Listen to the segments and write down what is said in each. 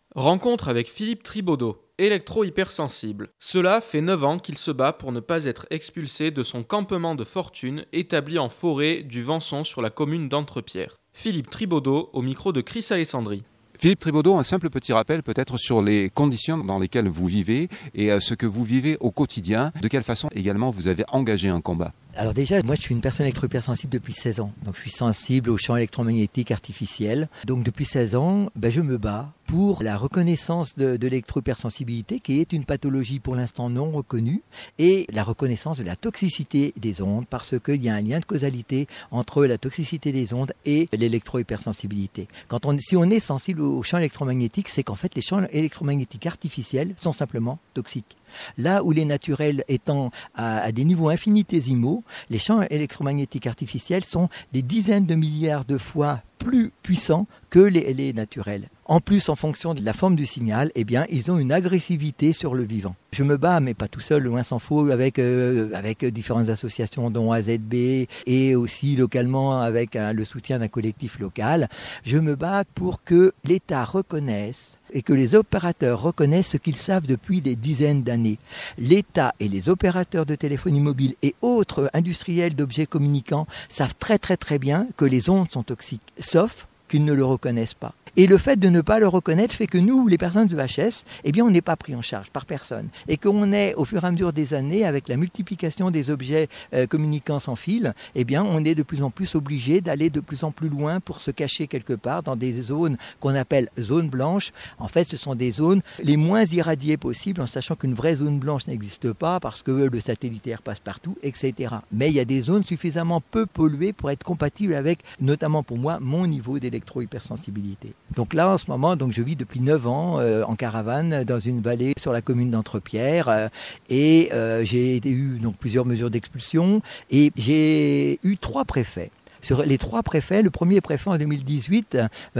Rencontre avec Philippe Tribaudot, électro-hypersensible. Cela fait 9 ans qu'il se bat pour ne pas être expulsé de son campement de fortune établi en forêt du Venson sur la commune d'Entrepierre. Philippe Tribaudot au micro de Chris Alessandri. Philippe Tribaudot, un simple petit rappel peut-être sur les conditions dans lesquelles vous vivez et ce que vous vivez au quotidien. De quelle façon également vous avez engagé un combat ? Alors déjà, moi je suis une personne électro-hypersensible depuis 16 ans. Donc je suis sensible aux champs électromagnétiques artificiels. Donc depuis 16 ans, je me bats pour la reconnaissance de l'électro-hypersensibilité qui est une pathologie pour l'instant non reconnue et la reconnaissance de la toxicité des ondes parce qu'il y a un lien de causalité entre la toxicité des ondes et l'électro-hypersensibilité. Si on est sensible aux champs électromagnétiques, c'est qu'en fait les champs électromagnétiques artificiels sont simplement toxiques. Là où les naturels étant à des niveaux infinitésimaux, les champs électromagnétiques artificiels sont des dizaines de milliards de fois plus puissants que les naturels. En plus, en fonction de la forme du signal, ils ont une agressivité sur le vivant. Je me bats, mais pas tout seul, loin s'en faut, avec différentes associations, dont AZB, et aussi localement avec le soutien d'un collectif local. Je me bats pour que l'État reconnaisse et que les opérateurs reconnaissent ce qu'ils savent depuis des dizaines d'années. L'État et les opérateurs de téléphonie mobile et autres industriels d'objets communicants savent très très très bien que les ondes sont toxiques, sauf qu'ils ne le reconnaissent pas. Et le fait de ne pas le reconnaître fait que nous, les personnes de EHS, on n'est pas pris en charge par personne. Et qu'on est, au fur et à mesure des années, avec la multiplication des objets communicants sans fil, on est de plus en plus obligé d'aller de plus en plus loin pour se cacher quelque part dans des zones qu'on appelle zones blanches. En fait, ce sont des zones les moins irradiées possibles, en sachant qu'une vraie zone blanche n'existe pas parce que le satellitaire passe partout, etc. Mais il y a des zones suffisamment peu polluées pour être compatibles avec, notamment pour moi, mon niveau d'électro-hypersensibilité. Donc là, en ce moment, je vis depuis 9 ans en caravane dans une vallée sur la commune d'Entrepierre et j'ai eu plusieurs mesures d'expulsion et j'ai eu 3 préfets. Sur les 3 préfets, le premier préfet en 2018,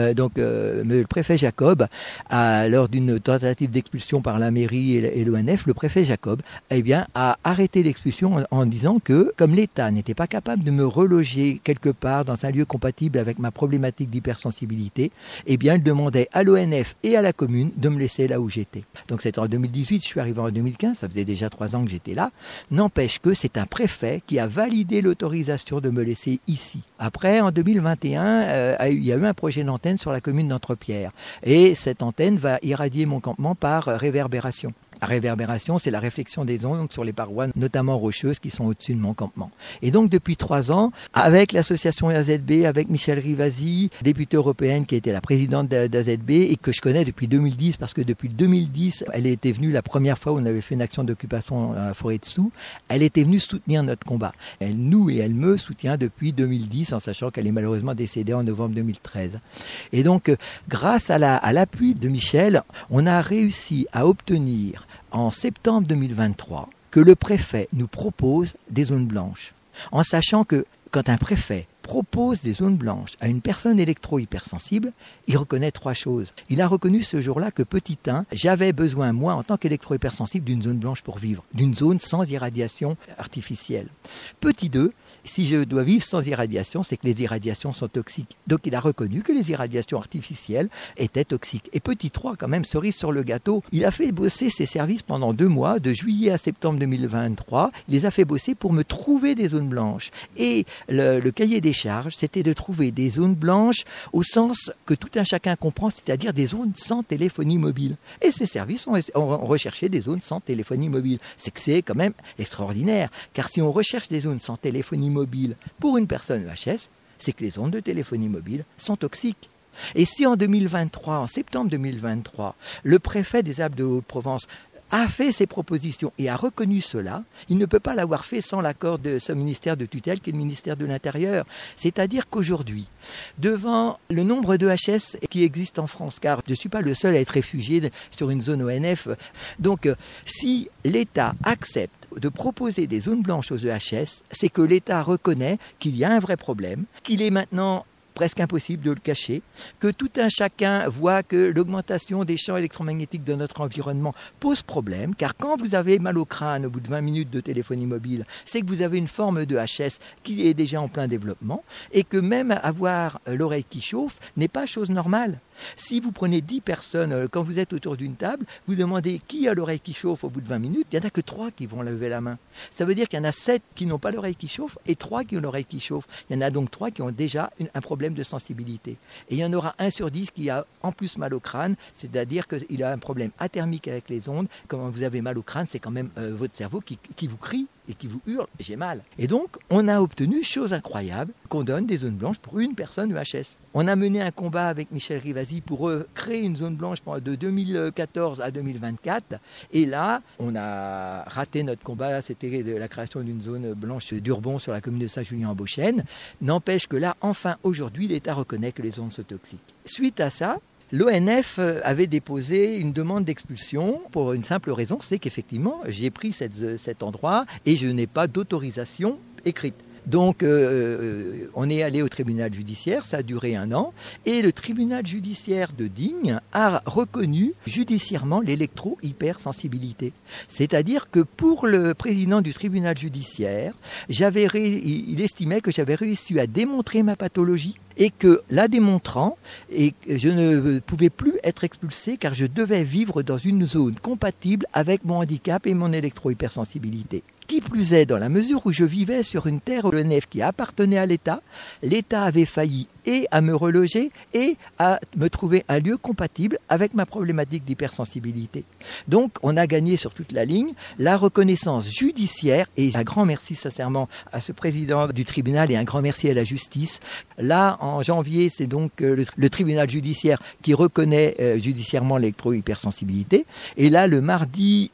le préfet Jacob, lors d'une tentative d'expulsion par la mairie et l'ONF, le préfet Jacob a arrêté l'expulsion en disant que, comme l'État n'était pas capable de me reloger quelque part dans un lieu compatible avec ma problématique d'hypersensibilité, il demandait à l'ONF et à la commune de me laisser là où j'étais. Donc c'était en 2018, je suis arrivé en 2015, ça faisait déjà 3 ans que j'étais là. N'empêche que c'est un préfet qui a validé l'autorisation de me laisser ici. Après, en 2021, il y a eu un projet d'antenne sur la commune d'Entrepierre. Et cette antenne va irradier mon campement par réverbération. La réverbération, c'est la réflexion des ondes sur les parois, notamment rocheuses, qui sont au-dessus de mon campement. Et donc, depuis 3 ans, avec l'association AZB, avec Michèle Rivasi, députée européenne qui était la présidente d'AZB et que je connais depuis 2010, parce que depuis 2010, elle était venue la première fois où on avait fait une action d'occupation dans la forêt de Soux, elle était venue soutenir notre combat. Elle me soutient depuis 2010, en sachant qu'elle est malheureusement décédée en novembre 2013. Et donc, grâce à l'appui de Michèle, on a réussi à obtenir en septembre 2023, que le préfet nous propose des zones blanches. En sachant que quand un préfet propose des zones blanches à une personne électro-hypersensible, il reconnaît 3 choses. Il a reconnu ce jour-là que petit 1, j'avais besoin, moi, en tant qu'électro-hypersensible, d'une zone blanche pour vivre, d'une zone sans irradiation artificielle. Petit 2, si je dois vivre sans irradiation, c'est que les irradiations sont toxiques. Donc il a reconnu que les irradiations artificielles étaient toxiques. Et petit 3, quand même, cerise sur le gâteau, il a fait bosser ses services pendant 2 mois, de juillet à septembre 2023, il les a fait bosser pour me trouver des zones blanches. Et le cahier des charges, c'était de trouver des zones blanches au sens que tout un chacun comprend, c'est-à-dire des zones sans téléphonie mobile. Et ces services ont recherché des zones sans téléphonie mobile. C'est que c'est quand même extraordinaire, car si on recherche des zones sans téléphonie mobile pour une personne EHS, c'est que les ondes de téléphonie mobile sont toxiques. Et si en septembre 2023, le préfet des Alpes de Haute-Provence a fait ses propositions et a reconnu cela, il ne peut pas l'avoir fait sans l'accord de son ministère de tutelle qui est le ministère de l'Intérieur. C'est-à-dire qu'aujourd'hui, devant le nombre d'EHS qui existent en France, car je ne suis pas le seul à être réfugié sur une zone ONF, donc si l'État accepte de proposer des zones blanches aux EHS, c'est que l'État reconnaît qu'il y a un vrai problème, qu'il est maintenant presque impossible de le cacher, que tout un chacun voit que l'augmentation des champs électromagnétiques de notre environnement pose problème, car quand vous avez mal au crâne au bout de 20 minutes de téléphonie mobile, c'est que vous avez une forme de HS qui est déjà en plein développement, et que même avoir l'oreille qui chauffe n'est pas chose normale. Si vous prenez 10 personnes, quand vous êtes autour d'une table, vous demandez qui a l'oreille qui chauffe au bout de 20 minutes, il n'y en a que 3 qui vont lever la main. Ça veut dire qu'il y en a 7 qui n'ont pas l'oreille qui chauffe et 3 qui ont l'oreille qui chauffe. Il y en a donc 3 qui ont déjà un problème de sensibilité. Et il y en aura 1 sur 10 qui a en plus mal au crâne, c'est-à-dire qu'il a un problème athermique avec les ondes. Quand vous avez mal au crâne, c'est quand même votre cerveau qui vous crie et qui vous hurle « j'ai mal ». Et donc, on a obtenu, chose incroyable, qu'on donne des zones blanches pour une personne UHS. On a mené un combat avec Michel Rivasi pour créer une zone blanche de 2014 à 2024. Et là, on a raté notre combat, c'était de la création d'une zone blanche d'Urbon sur la commune de Saint-Julien-en-Beauchêne. N'empêche que là, enfin, aujourd'hui, l'État reconnaît que les ondes sont toxiques. Suite à ça, l'ONF avait déposé une demande d'expulsion pour une simple raison, c'est qu'effectivement, j'ai pris cet endroit et je n'ai pas d'autorisation écrite. Donc, on est allé au tribunal judiciaire, ça a duré 1 an, et le tribunal judiciaire de Digne a reconnu judiciairement l'électro-hypersensibilité. C'est-à-dire que pour le président du tribunal judiciaire, il estimait que j'avais réussi à démontrer ma pathologie et que, la démontrant, je ne pouvais plus être expulsé car je devais vivre dans une zone compatible avec mon handicap et mon électro-hypersensibilité. Qui plus est, dans la mesure où je vivais sur une terre ONF qui appartenait à l'État, l'État avait failli et à me reloger et à me trouver un lieu compatible avec ma problématique d'hypersensibilité. Donc, on a gagné sur toute la ligne la reconnaissance judiciaire et un grand merci sincèrement à ce président du tribunal et un grand merci à la justice. Là, en janvier, c'est donc le tribunal judiciaire qui reconnaît judiciairement l'électro-hypersensibilité. Et là, le mardi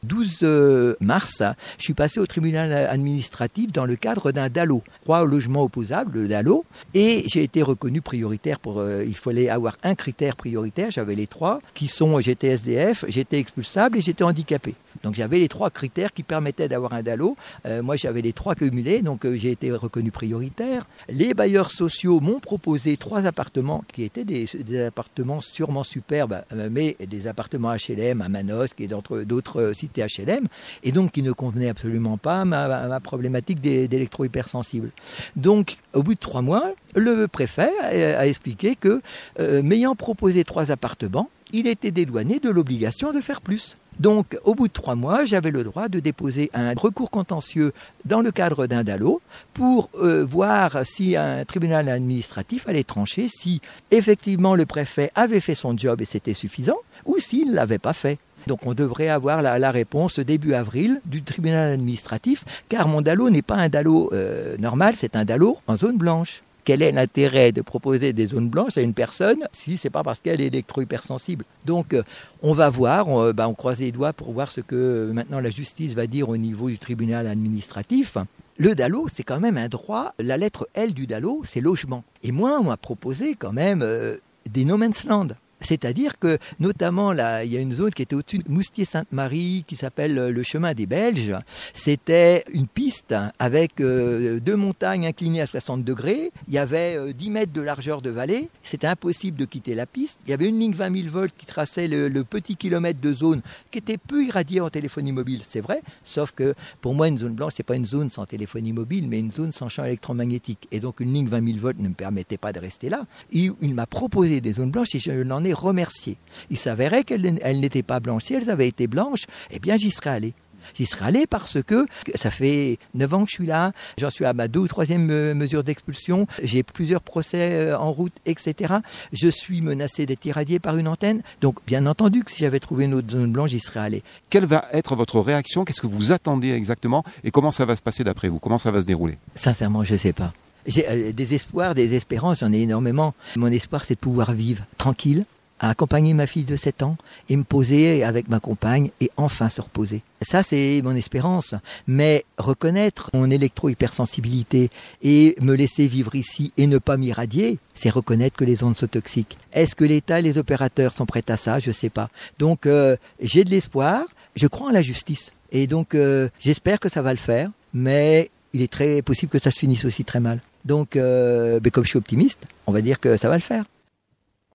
12 mars, je suis passé au tribunal administratif dans le cadre d'un DALO, droit au logement opposable, le DALO, et j'ai été reconnu prioritaire il fallait avoir un critère prioritaire, j'avais les 3, qui sont j'étais SDF, j'étais expulsable et j'étais handicapé. Donc j'avais les 3 critères qui permettaient d'avoir un DALO. Moi j'avais les 3 cumulés, donc j'ai été reconnu prioritaire. Les bailleurs sociaux m'ont proposé 3 appartements qui étaient des appartements sûrement superbes, mais des appartements HLM à Manosque et d'autres cités HLM, et donc qui ne convenaient absolument pas à ma problématique d'électro-hypersensible. Donc au bout de 3 mois, le préfet a expliqué que, m'ayant proposé 3 appartements, il était dédouané de l'obligation de faire plus. Donc, au bout de 3 mois, j'avais le droit de déposer un recours contentieux dans le cadre d'un DALO pour voir si un tribunal administratif allait trancher si effectivement le préfet avait fait son job et c'était suffisant ou s'il ne l'avait pas fait. Donc on devrait avoir la réponse début avril du tribunal administratif, car mon DALO n'est pas un DALO normal, c'est un DALO en zone blanche. Quel est l'intérêt de proposer des zones blanches à une personne si ce n'est pas parce qu'elle est électro-hypersensible? Donc on va voir, on croise les doigts pour voir ce que maintenant la justice va dire au niveau du tribunal administratif. Le DALO, c'est quand même un droit, la lettre L du DALO, c'est logement. Et moi, on m'a proposé quand même des no man's land. C'est-à-dire que, notamment, là, il y a une zone qui était au-dessus de Moustier-Sainte-Marie, qui s'appelle le chemin des Belges. C'était une piste avec 2 montagnes inclinées à 60 degrés. Il y avait 10 mètres de largeur de vallée. C'était impossible de quitter la piste. Il y avait une ligne 20 000 volts qui traçait le petit kilomètre de zone qui était peu irradiée en téléphonie mobile, c'est vrai. Sauf que, pour moi, une zone blanche, c'est pas une zone sans téléphonie mobile, mais une zone sans champ électromagnétique. Et donc, une ligne 20 000 volts ne me permettait pas de rester là. Il m'a proposé des zones blanches et je l'en ai remercié. Il s'avérait qu'elles n'étaient pas blanches. Si elles avaient été blanches, eh bien j'y serais allé. J'y serais allé parce que ça fait 9 ans que je suis là, j'en suis à ma 2e ou 3e mesure d'expulsion, j'ai plusieurs procès en route, etc. Je suis menacé d'être irradié par une antenne, donc bien entendu que si j'avais trouvé une autre zone blanche, j'y serais allé. Quelle va être votre réaction? Qu'est-ce que vous attendez exactement? Et comment ça va se passer d'après vous? Comment ça va se dérouler? Sincèrement, je ne sais pas. J'ai des espoirs, des espérances, j'en ai énormément. Mon espoir, c'est de pouvoir vivre tranquille, à accompagner ma fille de 7 ans et me poser avec ma compagne et enfin se reposer. Ça, c'est mon espérance. Mais reconnaître mon électro-hypersensibilité et me laisser vivre ici et ne pas m'irradier, c'est reconnaître que les ondes sont toxiques. Est-ce que l'État et les opérateurs sont prêts à ça? Je ne sais pas. Donc, j'ai de l'espoir. Je crois en la justice. Et donc, j'espère que ça va le faire. Mais il est très possible que ça se finisse aussi très mal. Donc, comme je suis optimiste, on va dire que ça va le faire.